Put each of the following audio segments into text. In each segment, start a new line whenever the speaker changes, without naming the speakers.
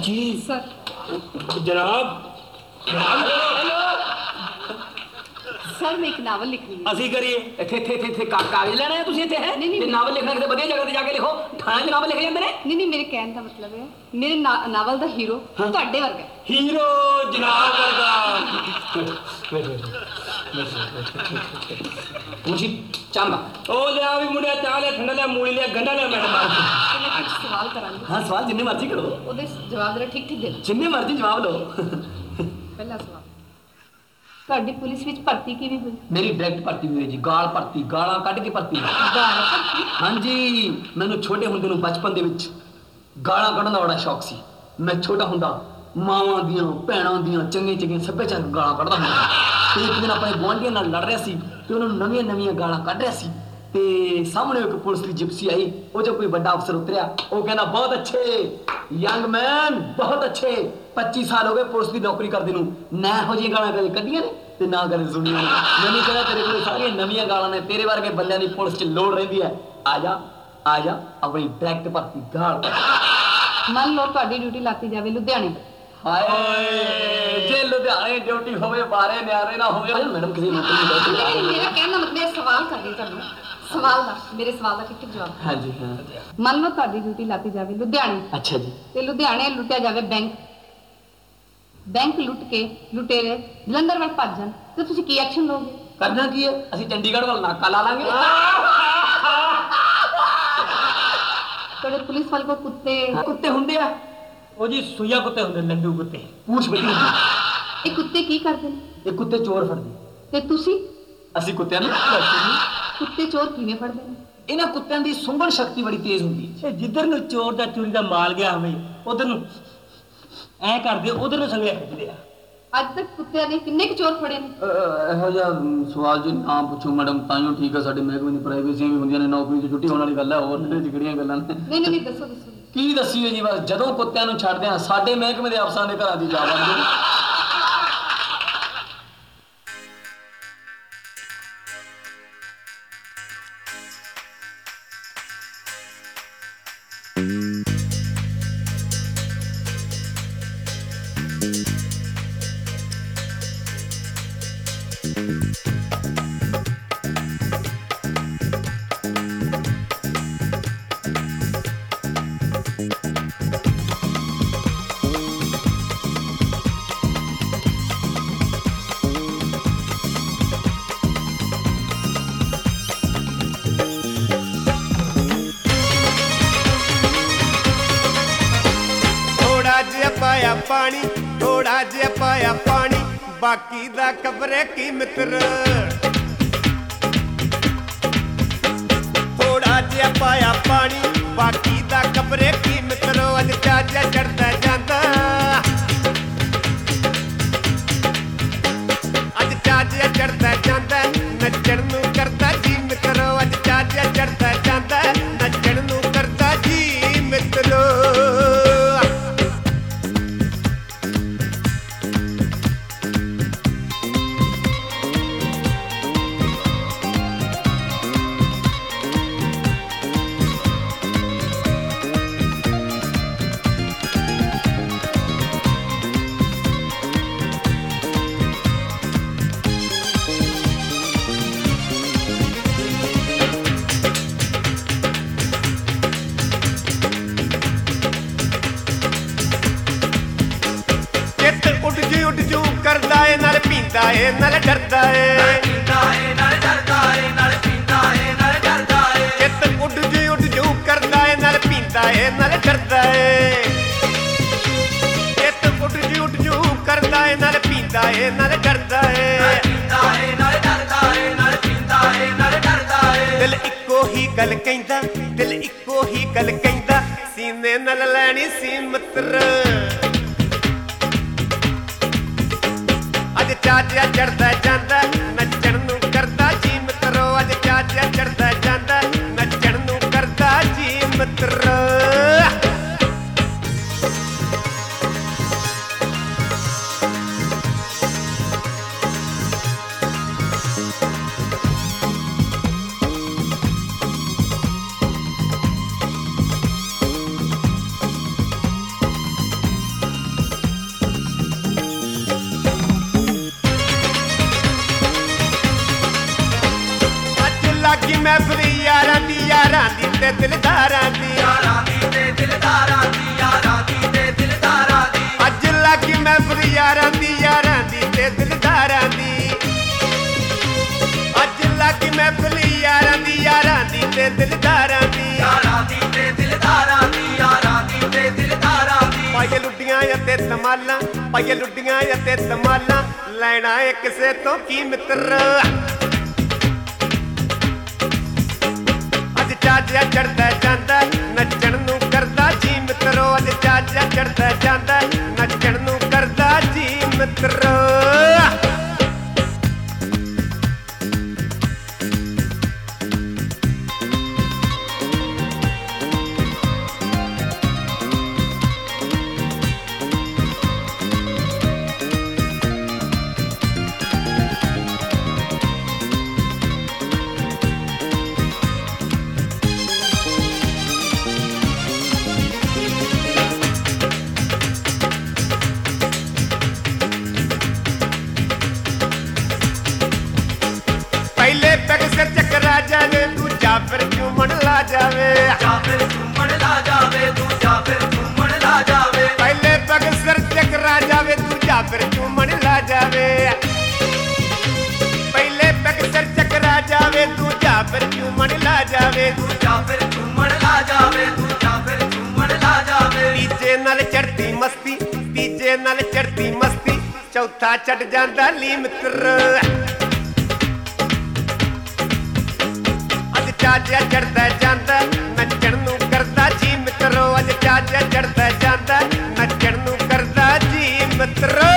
जी
sir
जनाब
sir मैं एक नावल लिख रही हूँ।
ਅਸੀਂ ਕਰੀਏ ਇੱਥੇ ਕਾਗਜ਼ ਲੈਣੇ ਆ ਤੁਸੀਂ ਇੱਥੇ ਹੈ
ਨਹੀਂ,
ਤੇ
ਨਹੀਂ।
ਨਾਵਲ ਲਿਖਣਾ ਕਿਤੇ ਵਧੀਆ ਜਗ੍ਹਾ ਤੇ ਜਾ ਕੇ ਲਿਖੋ ਥਾਣੇ 'ਚ ਨਾਵਲ ਲਿਖੇ ਜਾਂਦੇ ਨੇ
नहीं मेरे कहने का मतलब है मेरे नावल का हीरो ਤੁਹਾਡੇ ਵਰਗਾ ਹੈ।
ਹੀਰੋ ਜਨਾਬ ਵਰਗਾ ਮੁਝੀ ਚਾਂਬਾ ਉਹ ਲਿਆ ਵੀ ਮੁੰਡਿਆ ਚਾਹ ਲਿਆ ਠੰਡਾ ਲਿਆ ਮੂਲੀ ਲਿਆ ਗੰਡਾ ਲਿਆ ਮੈਡਮ
ਤੇ ਮੈਂ ਕੁਝ ਸਵਾਲ ਕਰਾਂਗੀ
ਹਾਂ ਸਵਾਲ ਜਿੰਨੇ ਮਰਜ਼ੀ ਕਰੋ
ਉਹਦੇ ਜਵਾਬ ਜਰਾ ਠੀਕ ਠੀਕ ਦੇਣਾ।
ਜਿੰਨੇ ਮਰਜ਼ੀ ਜਵਾਬ ਲਓ
ਪਹਿਲਾ ਸਵਾਲ ਤੁਹਾਡੀ ਪੁਲਿਸ ਵਿੱਚ ਭਰਤੀ ਕਿਵੇਂ ਹੋਈ?
ਮੇਰੀ ਡਾਇਰੈਕਟ ਭਰਤੀ ਹੋਈ ਜੀ ਗਾਲਾਂ ਕੱਢ ਕੇ ਭਰਤੀ
ਗਾਲਾਂ ਭਰਤੀ?
ਹਾਂਜੀ ਮੈਨੂੰ ਛੋਟੇ ਹੁੰਦੇ ਨੂੰ ਬਚਪਨ ਦੇ ਵਿੱਚ ਗਾਲਾਂ ਕੱਢਣ ਦਾ ਬੜਾ ਸ਼ੌਕ ਸੀ ਮੈਂ ਛੋਟਾ ਹੁੰਦਾ ਮਾਵਾਂ ਦੀਆਂ ਭੈਣਾਂ ਦੀਆਂ ਚੰਗੀਆਂ ਸੱਭਿਆਚਾਰਕ ਗਾਲਾਂ ਕੱਢਦਾ ਹੁੰਦਾ ਤੇ ਇੱਕ ਦਿਨ ਆਪਣੇ ਗੁਆਂਢੀਆਂ ਨਾਲ ਲੜ ਰਿਹਾ ਸੀ ਤੇ ਉਹਨਾਂ ਨੂੰ ਨਵੀਆਂ ਗਾਲਾਂ ਕੱਢ ਰਿਹਾ ਸੀ ਤੇ ਸਾਹਮਣੇ ਇੱਕ ਪੁਲਿਸ ਦੀ ਜਿਪਸੀ ਆਈ ਉਹ ਜੋ ਕੋਈ ਵੱਡਾ ਅਫਸਰ ਉਤਰਿਆ ਉਹ ਕਹਿੰਦਾ ਬਹੁਤ ਅੱਛੇ ਯੰਗ ਮੈਨ ਬਹੁਤ ਅੱਛੇ 25 ਸਾਲ ਹੋ ਗਏ ਪੁਲਿਸ ਦੀ ਨੌਕਰੀ ਕਰਦੇ ਨੂੰ ਨਾ ਇਹੋ ਜਿਹੀਆਂ ਗਾਲਾਂ ਕਦੇ ਕੱਢੀਆਂ ਨੇ ਤੇ ਨਾ ਕਦੇ ਸੁਣੀਆਂ ਨੇ ਮੈਨੂੰ ਕਹਿੰਦਾ ਤੇਰੇ ਕੋਲ ਸਾਰੀਆਂ ਨਵੀਆਂ ਗਾਲਾਂ ਨੇ ਤੇਰੇ ਵਰਗੇ ਬੰਦਿਆਂ ਦੀ ਪੁਲਿਸ 'ਚ ਲੋੜ ਰਹਿੰਦੀ ਹੈ ਆ ਜਾ ਆਪਣੀ ਡਾਇਰੈਕਟ ਭਰਤੀ ਗਾਲ
ਮੰਨ ਲਓ ਤੁਹਾਡੀ ਡਿਊਟੀ ਲਾਤੀ ਜਾਵੇ ਲੁਧਿਆਣੇ
ਹਾਏ ਜੇ ਲੁਧਿਆਣੇ ਡਿਊਟੀ ਹੋਵੇ ਬਾਰੇ ਨਿਆਰੇ ਨਾ ਹੋਵੇ ਮੈਡਮ ਕਿਸੇ ਨੌਕਰੀ ਨਹੀਂ
ਨਹੀਂ, ਮੇਰਾ ਕਹਿਣ ਦਾ ਮਤਲਬ ਇਹ ਸਵਾਲ ਕਰ ਰਹੀ ਤੁਹਾਨੂੰ ਮੇਰੇ ਸਵਾਲ ਦਾ ਠੀਕ ਜਵਾਬ
ਹਾਂਜੀ ਹਾਂ
ਮੰਨ ਲਓ ਤੁਹਾਡੀ ਡਿਊਟੀ ਲਾਤੀ ਜਾਵੇ ਲੁਧਿਆਣੇ
ਅੱਛਾ ਜੀ
ਤੇ ਲੁਧਿਆਣੇ ਲੁੱਟਿਆ ਜਾਵੇ ਬੈਂਕ ਲੁੱਟ ਕੇ ਲੁਟੇਰੇ ਜਲੰਧਰ ਵੱਲ ਭੱਜ ਜਾਣ ਤੇ ਤੁਸੀਂ ਕੀ ਐਕਸ਼ਨ ਲਓਗੇ?
ਕਰਨਾ ਕੀ ਹੈ ਅਸੀਂ ਚੰਡੀਗੜ੍ਹ ਵੱਲ ਨਾਕਾ ਲਾ ਲਾਂਗੇ
ਤੁਹਾਡੇ ਪੁਲਿਸ ਵਾਲੇ ਕੋਲ
ਕੁੱਤੇ ਹੁੰਦੇ ਆ ਉਹ ਜੀ ਸੂਈਆ ਕੁੱਤੇ ਹੁੰਦੇ ਲੰਡੂ ਕੁੱਤੇ ਪੂਛ ਵੱਡੀ ਹੁੰਦੀ
ਇਹ ਕੁੱਤੇ ਕੀ ਕਰਦੇ ਨੇ
ਇਹ ਕੁੱਤੇ ਚੋਰ ਫੜਦੇ
ਤੇ ਤੁਸੀਂ
ਅਸੀਂ ਕੁੱਤਿਆਂ ਨੂੰ
ਕੁੱਤੇ ਚੋਰ ਕਿਵੇਂ ਫੜਦੇ ਨੇ?
ਇਹਨਾਂ ਕੁੱਤਿਆਂ ਦੀ ਸੁੰਘਣ ਸ਼ਕਤੀ ਬੜੀ ਤੇਜ਼ ਹੁੰਦੀ ਹੈ
ਜਿੱਧਰ ਨੂੰ ਚੋਰ ਦਾ ਚੋਰੀ ਦਾ ਮਾਲ ਗਿਆ ਹੋਵੇ ਉਧਰ ਨੂੰ ਐ ਕਰਦੇ ਉਧਰ ਨੂੰ ਸੰਗਲੇ ਖਿੱਚਦੇ ਆ
ਅੱਜ ਤੱਕ ਕੁੱਤਿਆਂ ਨੇ ਕਿੰਨੇ ਕੁ ਚੋਰ ਫੜੇ ਨੇ?
ਇਹੋ ਜਿਹਾ ਸਵਾਲ ਜੀ ਨਾ ਪੁੱਛੋ ਮੈਡਮ ਤਾਂਹੀਓ ਠੀਕ ਹੈ ਸਾਡੇ ਮਹਿਕਮੇ ਦੀ ਪ੍ਰਾਈਵੇਸੀਆਂ ਵੀ ਹੁੰਦੀਆਂ ਨੇ ਨੌਕਰੀ 'ਚ ਛੁੱਟੀ ਹੋਣ ਵਾਲੀ ਗੱਲ ਹੈ ਹੋਰ ਨਹੀਂ ਕਿਹੜੀਆਂ ਗੱਲਾਂ ਨੇ
ਨਹੀਂ ਦੱਸੋ
ਕੀ ਦੱਸੀਏ ਜੀ ਬਸ ਜਦੋਂ ਕੁੱਤਿਆਂ ਨੂੰ ਛੱਡਦੇ ਆ ਸਾਡੇ ਮਹਿਕਮੇ ਦੇ ਅਫਸਰਾਂ ਦੇ ਘਰਾਂ ਦੀ ਜਾ ਵੜਦੇ
ਥੋੜਾ ਜਿਹਾ ਪਾਇਆ ਪਾਣੀ ਬਾਕੀ ਦਾ ਖਬਰੇ ਕੀ ਮਿੱਤਰ ਥੋੜਾ ਜਿਹਾ ਪਾਇਆ ਪਾਣੀ ਬਾਕੀ ਦਾ ਖਬਰੇ ਕੀ ਮਿੱਤਰੋ ਅੱਜ ਚਾਚਾ ਚੜਦਾ ਜਾਂਦਾ ਅੱਜ ਚਾਚਾ ਚੜਦਾ ਜਾਂਦਾ ਨੱਚਣ ਨੂੰ ਕਰਦਾ ਜੀ ਮਿੱਤਰੋ ਅੱਜ ਚਾਚਾ ਚੜਦਾ ਜਾਂਦਾ ਨੱਚਣ ਨੂੰ ਕਰਦਾ ਜੀ ਮਿੱਤਰੋ ਕਰਦਾ ਏ ਨਾਲ ਪੀਂਦਾ ਏ ਨਾਲ ਡਰਦਾ ਏ ਨਾਲ ਡਰਦਾ ਏ ਨਾਲ ਪੀਂਦਾ ਏ ਨਾਲ ਡਰਦਾ ਏ ਚਿੱਤ ਉੱਡ ਜੂ ਕਰਦਾ ਏ ਨਾਲ ਪੀਂਦਾ ਏ ਨਾਲ ਡਰਦਾ ਏ ਚਿੱਤ ਉੱਡ ਜੂ ਕਰਦਾ ਏ ਨਾਲ ਪੀਂਦਾ ਏ ਨਾਲ ਡਰਦਾ ਏ ਨਾਲ ਡਰਦਾ ਏ ਨਾਲ ਪੀਂਦਾ ਏ ਨਾਲ ਡਰਦਾ ਏ ਦਿਲ ਇੱਕੋ ਹੀ ਗੱਲ ਕਹਿੰਦਾ ਸੀਨੇ ਨਾਲ ਲੈਣੀ ਸੀ ਮਿੱਤਰ ਅੱਜ ਚਾਚਾ ਚੜਦਾ ਜਾਂਦਾ ਨੱਚਣ ਨੂੰ ਕਰਦਾ ਜੀ ਮਿੱਤਰੋ ਅੱਜ ਚਾਚਾ ਚੜਦਾ ਜਾਂਦਾ ਨੱਚਣ ਨੂੰ ਕਰਦਾ ਜੀ ਮਿੱਤਰੋ ਯਾਰਾਂ ਦੀ ਤੇ ਦਿਲਦਾਰਾਂ ਦੀ ਅੱਜ ਲੱਗੀ ਮਹਿਫਿਲ ਯਾਰਾਂ ਦੀ ਤੇ ਦਿਲਦਾਰਾਂ ਦੀ ਅੱਜ ਲੱਗੀ ਮਹਿਫਿਲ ਯਾਰਾਂ ਦੀ ਤੇ ਦਿਲਦਾਰਾਂ ਦੀ ਪਾਈਏ ਲੁੱਡੀਆਂ ਅਤੇ ਧਮਾਲਾਂ ਪਾਈਏ ਲੁੱਡੀਆਂ ਅਤੇ ਧਮਾਲਾਂ ਲੈਣਾ ਏ ਕਿਸੇ ਤੋਂ ਕੀ ਮਿੱਤਰ ਅੱਜ ਚਾਜਿਆ ਚੜਦਾ ਜਾਂਦਾ ਨੱਚਣ ਨੂੰ ਕਰਦਾ ਜੀ ਮਿੱਤਰੋ ਅੱਜ ਚਾਜਿਆ ਚੜਦਾ ਜਾਂਦਾ ਨੱਚਣ ਨੂੰ ਕਰਦਾ ਜੀ ਮਿੱਤਰੋ ਪਹਿਲੇ ਪੈਗ ਸਿਰ ਚੱਕਰਾ ਜਾਵੇ ਦੂਜਾ ਫਿਰ ਝੂਮਣ ਲਾ ਜਾਵੇ ਪਹਿਲੇ ਪੈਗ ਸਿਰ ਚੱਕਰਾ ਜਾਵੇ ਦੂਜਾ ਫਿਰ ਝੂਮਣ ਲਾ ਜਾਵੇ ਪਹਿਲੇ ਪੈਗ ਸਿਰ ਚੱਕਰਾ ਜਾਵੇ ਦੂਜਾ ਫਿਰ ਝੂਮਣ ਲਾ ਜਾਵੇ ਤੀਜੇ ਨਾਲ ਚੜਦੀ ਮਸਤੀ ਚੌਥਾ ਛੱਡ ਜਾਂਦਾ ਲੀ ਮਿੱਤਰ ਅੱਜ ਚਾਜਿਆ ਚੜਦਾ ਜਾਂਦਾ ਨੱਚਣ ਨੂੰ ਕਰਦਾ ਜੀ ਮਿੱਤਰੋ ਅੱਜ ਚਾਜਿਆ ਚੜਦਾ ਜਾਂਦਾ ਨੱਚਣ ਨੂੰ ਕਰਦਾ ਜੀ ਮਿੱਤਰੋ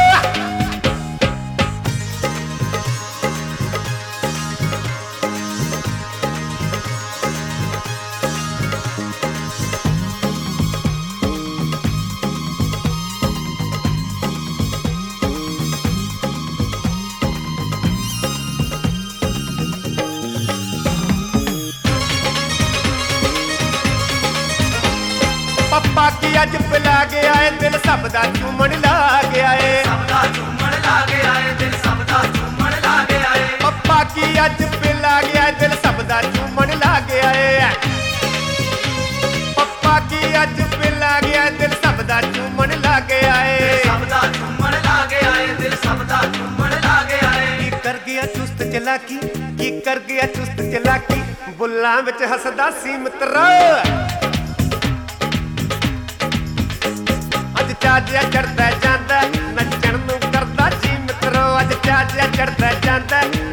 ਪੱਪਾ ਕੀ ਅੱਜ ਪਿਲਾ ਗਿਆ ਏ ਦਿਲ ਸਭ ਦਾ ਝੂਮਣ ਲਾ ਗਿਆ ਏ ਪੱਪਾ ਕੀ ਅੱਜ ਪਿਲਾ ਗਿਆ ਏ ਦਿਲ ਸਭ ਦਾ ਝੂਮਣ ਲਾ ਗਿਆ ਏ ਪੱਪਾ ਕੀ ਅੱਜ ਪਿਲਾ ਗਿਆ ਏ ਦਿਲ ਸਭ ਦਾ ਝੂਮਣ ਲਾ ਗਿਆ ਏ ਕੀ ਕਰ ਗਿਆ ਚੁਸਤ ਚਲਾਕੀ ਕੀ ਕਰ ਗਿਆ ਚੁਸਤ ਚਲਾਕੀ ਬੁੱਲਾਂ ਵਿੱਚ ਹੱਸਦਾ ਸੀ ਮਿੱਤਰਾ ਅੱਜ ਚਾਜਿਆ ਚੜਦਾ ਜਾਂਦਾ ਨੱਚਣ ਨੂੰ ਕਰਦਾ ਜੀ ਮਿੱਤਰੋ ਅੱਜ ਚਾਜਿਆ ਚੜਦਾ ਜਾਂਦਾ